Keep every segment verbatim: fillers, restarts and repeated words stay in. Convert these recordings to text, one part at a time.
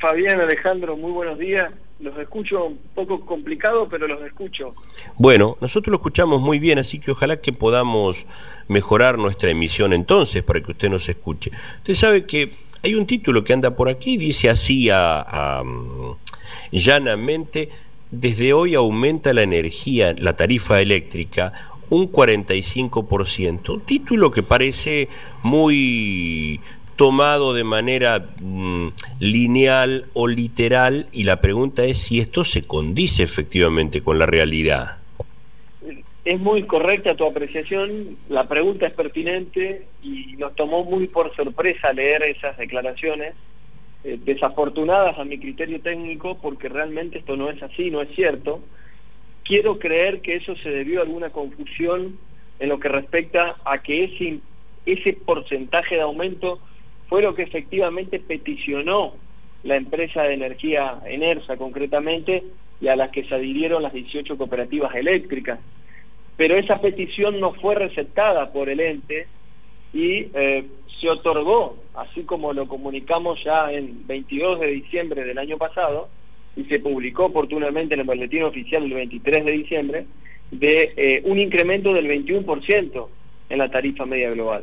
Fabián, Alejandro, muy buenos días. Los escucho un poco complicado, pero los escucho. Bueno, nosotros lo escuchamos muy bien, así que ojalá que podamos mejorar nuestra emisión entonces para que usted nos escuche. Usted sabe que hay un título que anda por aquí, dice así a, a, um, llanamente: desde hoy aumenta la energía, la tarifa eléctrica, un cuarenta y cinco por ciento. Un título que parece muy tomado de manera mm, lineal o literal, y la pregunta es si esto se condice efectivamente con la realidad. Es muy correcta tu apreciación, la pregunta es pertinente y nos tomó muy por sorpresa leer esas declaraciones, eh, desafortunadas a mi criterio técnico, porque realmente esto no es así, no es cierto. Quiero creer que eso se debió a alguna confusión en lo que respecta a que ese, ese porcentaje de aumento fue lo que efectivamente peticionó la empresa de energía Enersa concretamente, y a las que se adhirieron las dieciocho cooperativas eléctricas. Pero esa petición no fue receptada por el ente y eh, se otorgó, así como lo comunicamos ya en veintidós de diciembre del año pasado, y se publicó oportunamente en el boletín oficial el veintitrés de diciembre, de eh, un incremento del veintiuno por ciento en la tarifa media global.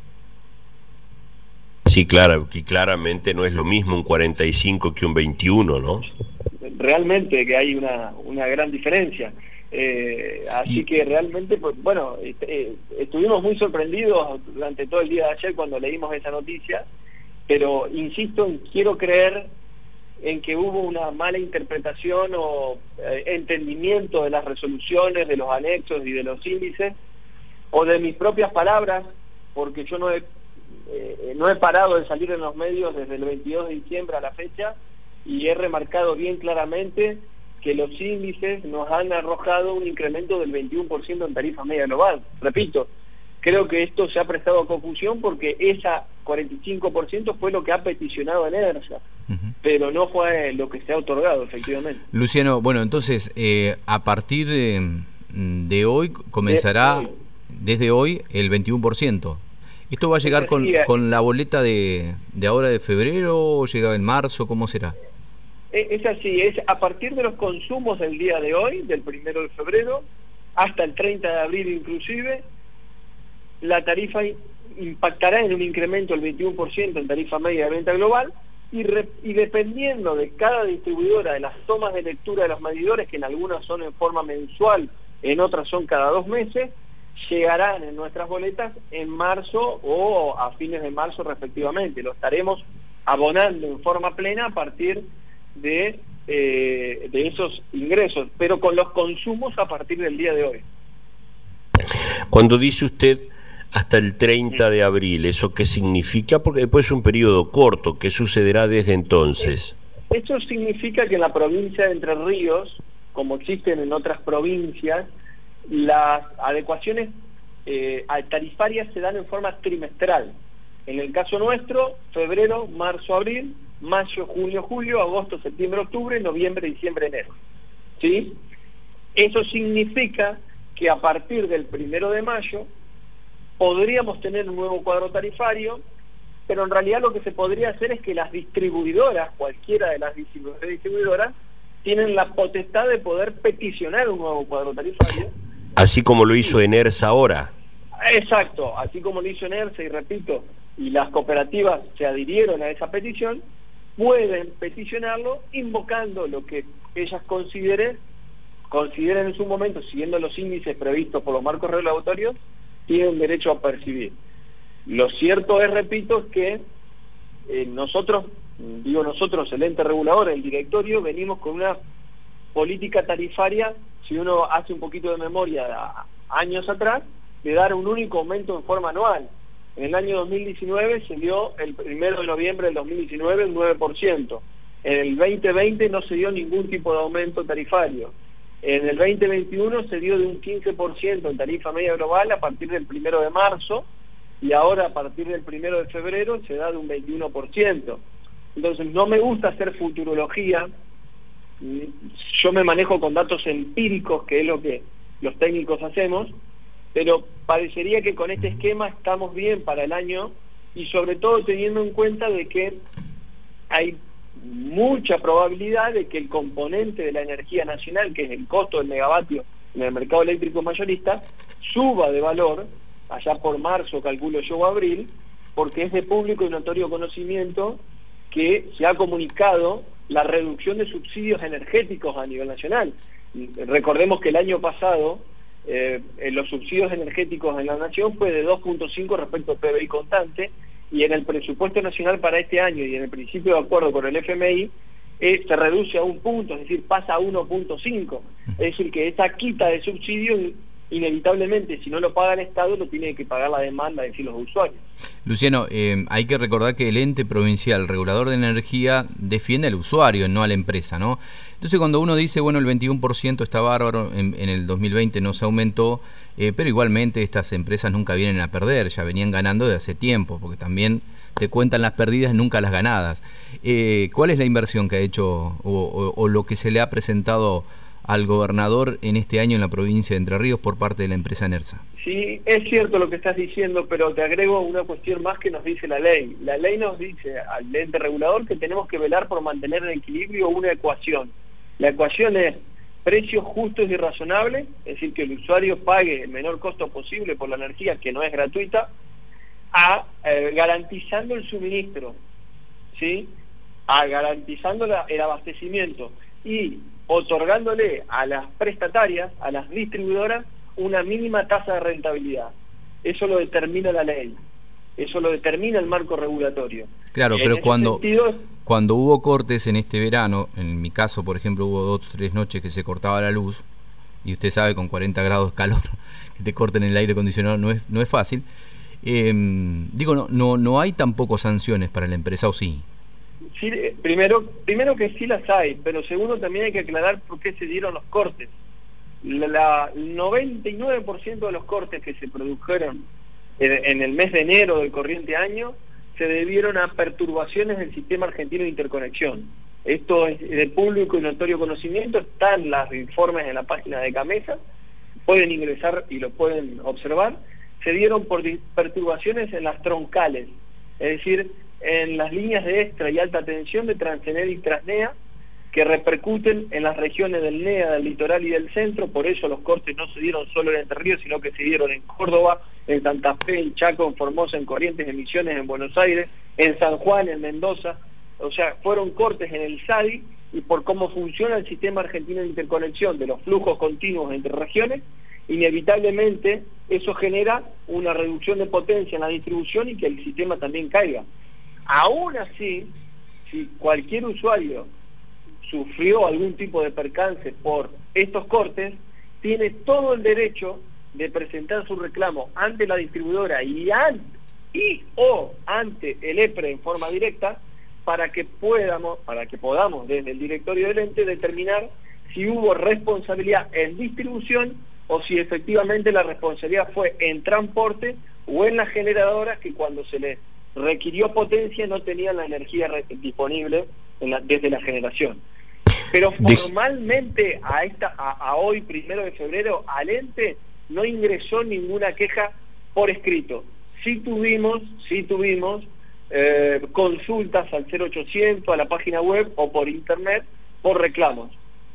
Sí, claro, que claramente no es lo mismo un cuarenta y cinco que un veintiuno, ¿no? Realmente que hay una, una gran diferencia. Eh, así Y, que realmente, pues, bueno, eh, estuvimos muy sorprendidos durante todo el día de ayer cuando leímos esa noticia, pero insisto, en, quiero creer en que hubo una mala interpretación o eh, entendimiento de las resoluciones, de los anexos y de los índices, o de mis propias palabras, porque yo no he, eh, no he parado de salir en los medios desde el veintidós de diciembre a la fecha, y he remarcado bien claramente que los índices nos han arrojado un incremento del veintiuno por ciento en tarifa media global. Repito, creo que esto se ha prestado a confusión porque esa cuarenta y cinco por ciento fue lo que ha peticionado Enersa, uh-huh, pero no fue lo que se ha otorgado efectivamente. Luciano, bueno, entonces, eh, a partir de, de hoy comenzará, de hoy. desde hoy, el veintiuno por ciento. ¿Esto va a llegar con, con la boleta de, de ahora de febrero o llega en marzo? ¿Cómo será? Es así, es a partir de los consumos del día de hoy, del primero de febrero, hasta el treinta de abril inclusive, la tarifa impactará en un incremento del veintiuno por ciento en tarifa media de venta global, y, re, y dependiendo de cada distribuidora, de las tomas de lectura de los medidores, que en algunas son en forma mensual, en otras son cada dos meses, llegarán en nuestras boletas en marzo o a fines de marzo respectivamente. Lo estaremos abonando en forma plena a partir de, eh, de esos ingresos, pero con los consumos a partir del día de hoy. Cuando dice usted hasta el treinta de abril, ¿eso qué significa? Porque después es un periodo corto, ¿qué sucederá desde entonces? Eso significa que en la provincia de Entre Ríos, como existen en otras provincias, las adecuaciones eh, tarifarias se dan en forma trimestral. En el caso nuestro, febrero, marzo, abril, mayo, junio, julio, agosto, septiembre, octubre, noviembre, diciembre, enero. ¿Sí? Eso significa que a partir del primero de mayo podríamos tener un nuevo cuadro tarifario, pero en realidad lo que se podría hacer es que las distribuidoras, cualquiera de las distribuidoras, tienen la potestad de poder peticionar un nuevo cuadro tarifario. Así como lo hizo Enersa ahora. Exacto, así como lo hizo Enersa, y repito, y las cooperativas se adhirieron a esa petición, pueden peticionarlo invocando lo que ellas consideren, consideren en su momento, siguiendo los índices previstos por los marcos regulatorios, tienen derecho a percibir. Lo cierto es, repito, que eh, nosotros, digo nosotros, el ente regulador, el directorio, venimos con una política tarifaria, si uno hace un poquito de memoria a, años atrás, de dar un único aumento en forma anual. En el año dos mil diecinueve se dio el primero de noviembre del dos mil diecinueve un nueve por ciento. En el veinte veinte no se dio ningún tipo de aumento tarifario. En el veinte veintiuno se dio de un quince por ciento en tarifa media global a partir del primero de marzo, y ahora a partir del primero de febrero se da de un veintiuno por ciento. Entonces no me gusta hacer futurología, yo me manejo con datos empíricos, que es lo que los técnicos hacemos, pero parecería que con este esquema estamos bien para el año, y sobre todo teniendo en cuenta de que hay mucha probabilidad de que el componente de la energía nacional, que es el costo del megavatio en el mercado eléctrico mayorista, suba de valor, allá por marzo, calculo yo, o abril, porque es de público y notorio conocimiento que se ha comunicado la reducción de subsidios energéticos a nivel nacional. Recordemos que el año pasado eh, los subsidios energéticos en la nación fue de dos punto cinco respecto al P B I contante, y en el presupuesto nacional para este año y en el principio de acuerdo con el F M I eh, se reduce a un punto, es decir, pasa a uno punto cinco. Es decir, que esa quita de subsidios inevitablemente, si no lo paga el Estado, lo tiene que pagar la demanda, es decir, los usuarios. Luciano, eh, hay que recordar que el ente provincial, el regulador de energía, defiende al usuario, no a la empresa, ¿no? Entonces, cuando uno dice, bueno, el veintiuno por ciento está bárbaro, en, en el dos mil veinte no se aumentó, eh, pero igualmente estas empresas nunca vienen a perder, ya venían ganando de hace tiempo, porque también te cuentan las perdidas, nunca las ganadas. Eh, ¿Cuál es la inversión que ha hecho o, o, o lo que se le ha presentado al gobernador en este año en la provincia de Entre Ríos por parte de la empresa NERSA? Sí, es cierto lo que estás diciendo, pero te agrego una cuestión más que nos dice la ley. La ley nos dice al ente regulador que tenemos que velar por mantener en equilibrio una ecuación. La ecuación es precios justos y razonables, es decir, que el usuario pague el menor costo posible por la energía, que no es gratuita, a eh, garantizando el suministro, ¿sí? A garantizando la, el abastecimiento y otorgándole a las prestatarias, a las distribuidoras, una mínima tasa de rentabilidad. Eso lo determina la ley, eso lo determina el marco regulatorio. Claro, en pero cuando, sentido, cuando hubo cortes en este verano, en mi caso, por ejemplo, hubo dos o tres noches que se cortaba la luz, y usted sabe, con cuarenta grados de calor, que te corten el aire acondicionado no es, no es fácil. Eh, digo, no, no, no hay tampoco sanciones para la empresa, ¿o sí? Sí, primero, primero que sí las hay, pero segundo también hay que aclarar por qué se dieron los cortes. La, la noventa y nueve por ciento de los cortes que se produjeron en, en el mes de enero del corriente año se debieron a perturbaciones del sistema argentino de interconexión. Esto es de público y notorio conocimiento, están los informes en la página de Camesa, pueden ingresar y lo pueden observar. Se dieron por perturbaciones en las troncales, es decir, en las líneas de extra y alta tensión de Transenel y Transnea, que repercuten en las regiones del N E A, del litoral y del centro. Por eso los cortes no se dieron solo en Entre Ríos, sino que se dieron en Córdoba, en Santa Fe, en Chaco, en Formosa, en Corrientes, en Misiones, en Buenos Aires, en San Juan, en Mendoza. O sea, fueron cortes en el S A D I, y por cómo funciona el sistema argentino de interconexión de los flujos continuos entre regiones, inevitablemente eso genera una reducción de potencia en la distribución y que el sistema también caiga. Aún así, si cualquier usuario sufrió algún tipo de percance por estos cortes, tiene todo el derecho de presentar su reclamo ante la distribuidora y, an, y o ante el E P R E en forma directa, para que podamos, para que podamos desde el directorio del ente determinar si hubo responsabilidad en distribución o si efectivamente la responsabilidad fue en transporte o en las generadoras, que cuando se les requirió potencia no tenían la energía disponible en la, desde la generación. Pero formalmente a esta a, a hoy, primero de febrero, al ente no ingresó ninguna queja por escrito. Sí tuvimos, sí tuvimos eh, consultas al cero ochocientos, a la página web o por internet por reclamos.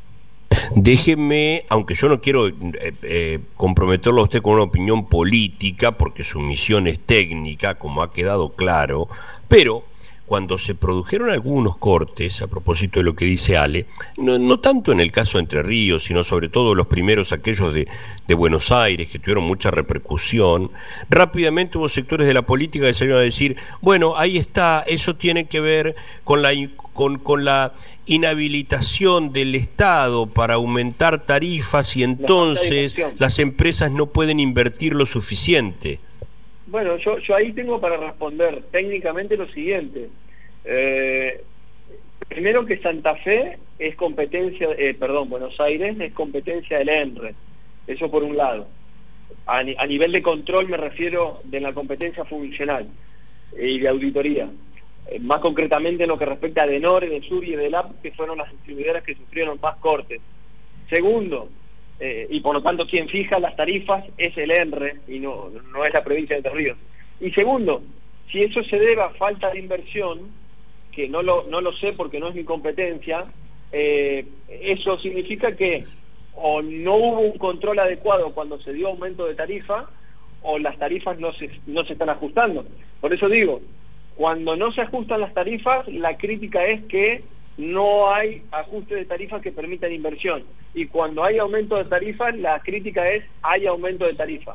Déjeme, aunque yo no quiero eh, eh, comprometerlo a usted con una opinión política, porque su misión es técnica, como ha quedado claro, pero cuando se produjeron algunos cortes, a propósito de lo que dice Ale, no, no tanto en el caso de Entre Ríos, sino sobre todo los primeros, aquellos de, de Buenos Aires, que tuvieron mucha repercusión, rápidamente hubo sectores de la política que salieron a decir, bueno, ahí está, eso tiene que ver con la... Con, con la inhabilitación del Estado para aumentar tarifas y entonces las empresas no pueden invertir lo suficiente. Bueno, yo, yo ahí tengo para responder técnicamente lo siguiente. Eh, primero que Santa Fe es competencia, eh, perdón, Buenos Aires es competencia del ENRE, eso por un lado. A, a nivel de control me refiero de la competencia funcional y de auditoría. Más concretamente en lo que respecta a Denor, Edesur y Edelap, que fueron las distribuidoras que sufrieron más cortes. Segundo, eh, y por lo tanto quien fija las tarifas es el ENRE y no, no es la provincia de Entre Ríos. Y segundo, si eso se debe a falta de inversión, que no lo, no lo sé porque no es mi competencia, eh, eso significa que o no hubo un control adecuado cuando se dio aumento de tarifa, o las tarifas no se, no se están ajustando. Por eso digo, cuando no se ajustan las tarifas, la crítica es que no hay ajuste de tarifas que permitan inversión. Y cuando hay aumento de tarifas, la crítica es hay aumento de tarifa.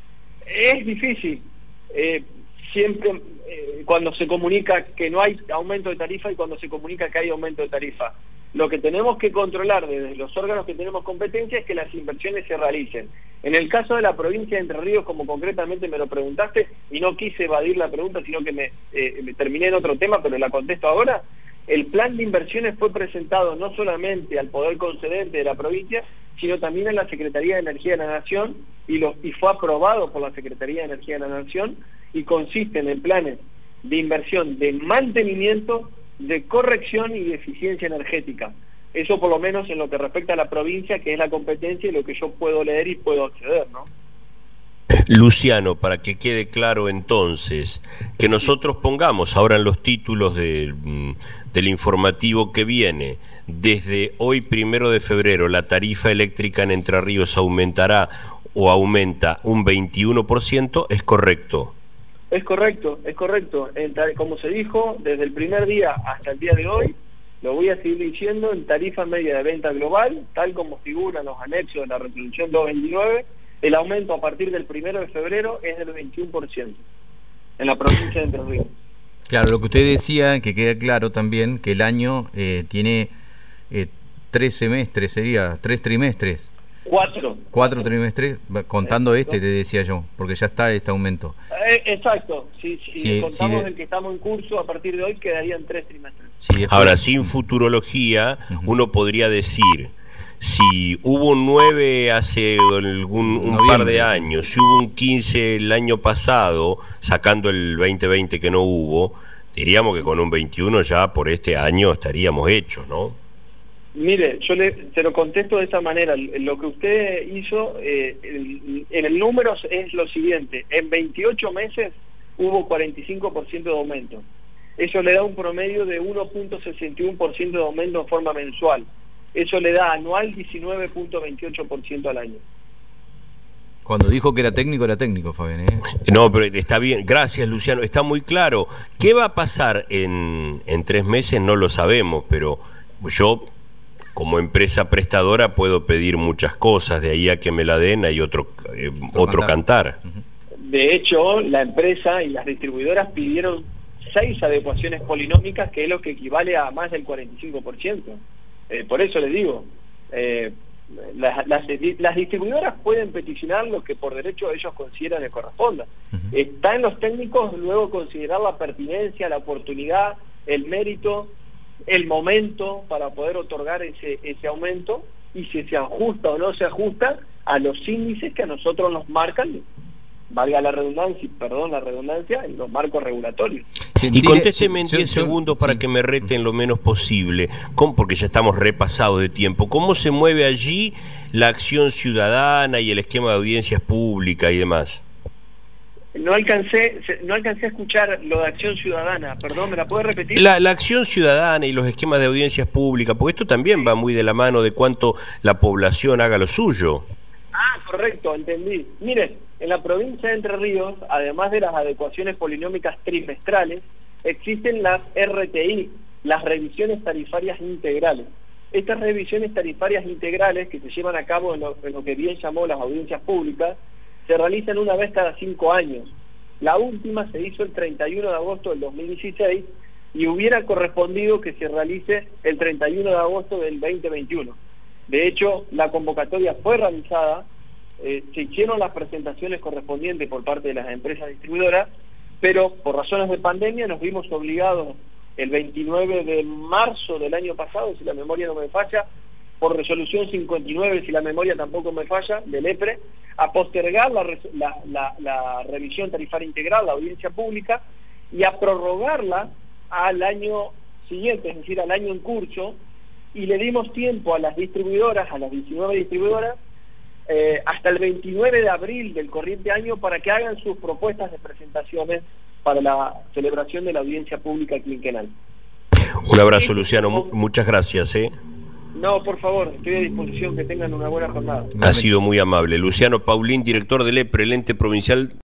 Es difícil, eh, siempre eh, cuando se comunica que no hay aumento de tarifa y cuando se comunica que hay aumento de tarifa. Lo que tenemos que controlar desde los órganos que tenemos competencia es que las inversiones se realicen. En el caso de la provincia de Entre Ríos, como concretamente me lo preguntaste, y no quise evadir la pregunta, sino que me, eh, me terminé en otro tema, pero la contesto ahora, el plan de inversiones fue presentado no solamente al Poder Concedente de la provincia, sino también a la Secretaría de Energía de la Nación, y, lo, y fue aprobado por la Secretaría de Energía de la Nación, y consisten en planes de inversión de mantenimiento, de corrección y de eficiencia energética. Eso por lo menos en lo que respecta a la provincia, que es la competencia y lo que yo puedo leer y puedo acceder, ¿no? Luciano, para que quede claro entonces, que nosotros pongamos ahora en los títulos de, del informativo que viene, desde hoy primero de febrero la tarifa eléctrica en Entre Ríos aumentará o aumenta un veintiuno por ciento, ¿es correcto? Es correcto, es correcto. Como se dijo, desde el primer día hasta el día de hoy, lo voy a seguir diciendo, en tarifa media de venta global, tal como figura en los anexos de la resolución doscientos veintinueve, el aumento a partir del primero de febrero es del veintiuno por ciento en la provincia de Entre Ríos. Claro, lo que usted decía, que queda claro también, que el año eh, tiene eh, tres semestres, sería tres trimestres. Cuatro. Cuatro trimestres, contando este, le decía yo, porque ya está este aumento. Eh, exacto, si, si sí, contamos sí, el que estamos en curso, a partir de hoy quedarían tres trimestres. Sí, ahora, sin futurología, uh-huh, uno podría decir, si hubo un nueve hace algún, un Noviembre, par de años, si hubo un quince el año pasado, sacando el veinte veinte que no hubo, diríamos que con un veintiuno ya por este año estaríamos hechos, ¿no? Mire, yo le, te lo contesto de esta manera. Lo que usted hizo eh, en el, el número es lo siguiente. En veintiocho meses hubo cuarenta y cinco por ciento de aumento. Eso le da un promedio de uno punto sesenta y uno por ciento de aumento en forma mensual. Eso le da anual diecinueve punto veintiocho por ciento al año. Cuando dijo que era técnico, era técnico, Fabián, ¿eh? No, pero está bien. Gracias, Luciano. Está muy claro. ¿Qué va a pasar en, en tres meses? No lo sabemos, pero yo, como empresa prestadora, puedo pedir muchas cosas. De ahí a que me la den hay otro, eh, otro, otro cantar. cantar. De hecho, la empresa y las distribuidoras pidieron seis adecuaciones polinómicas, que es lo que equivale a más del cuarenta y cinco por ciento. Eh, por eso les digo, eh, las, las, las distribuidoras pueden peticionar lo que por derecho ellos consideran les corresponda. Uh-huh. Está en los técnicos luego considerar la pertinencia, la oportunidad, el mérito, el momento para poder otorgar ese, ese aumento, y si se ajusta o no se ajusta a los índices que a nosotros nos marcan, valga la redundancia, perdón la redundancia, en los marcos regulatorios. Y contésteme en diez segundos para sí. que me reten lo menos posible, ¿cómo? Porque ya estamos repasados de tiempo. ¿Cómo se mueve allí la acción ciudadana y el esquema de audiencias públicas y demás? No alcancé, no alcancé a escuchar lo de acción ciudadana, perdón, ¿me la puede repetir? La, la acción ciudadana y los esquemas de audiencias públicas, porque esto también va muy de la mano de cuánto la población haga lo suyo. Ah, correcto, entendí. Mire, en la provincia de Entre Ríos, además de las adecuaciones polinómicas trimestrales, existen las R T I, las revisiones tarifarias integrales. Estas revisiones tarifarias integrales, que se llevan a cabo en lo, en lo que bien llamó las audiencias públicas, se realizan una vez cada cinco años. La última se hizo el treinta y uno de agosto del dos mil dieciséis y hubiera correspondido que se realice el treinta y uno de agosto del veinte veintiuno. De hecho, la convocatoria fue realizada, eh, se hicieron las presentaciones correspondientes por parte de las empresas distribuidoras, pero por razones de pandemia nos vimos obligados el veintinueve de marzo del año pasado, si la memoria no me falla, por resolución cincuenta y nueve, si la memoria tampoco me falla, del EPRE, a postergar la, la, la, la revisión tarifaria integral, la audiencia pública, y a prorrogarla al año siguiente, es decir, al año en curso, y le dimos tiempo a las distribuidoras, a las diecinueve distribuidoras, eh, hasta el veintinueve de abril del corriente año para que hagan sus propuestas de presentaciones para la celebración de la audiencia pública quinquenal. Un abrazo, Luciano, muchas gracias. ¿eh? No, por favor, estoy a disposición, que tengan una buena jornada. Ha sido muy amable. Luciano Paulín, director del E P R E, el ente provincial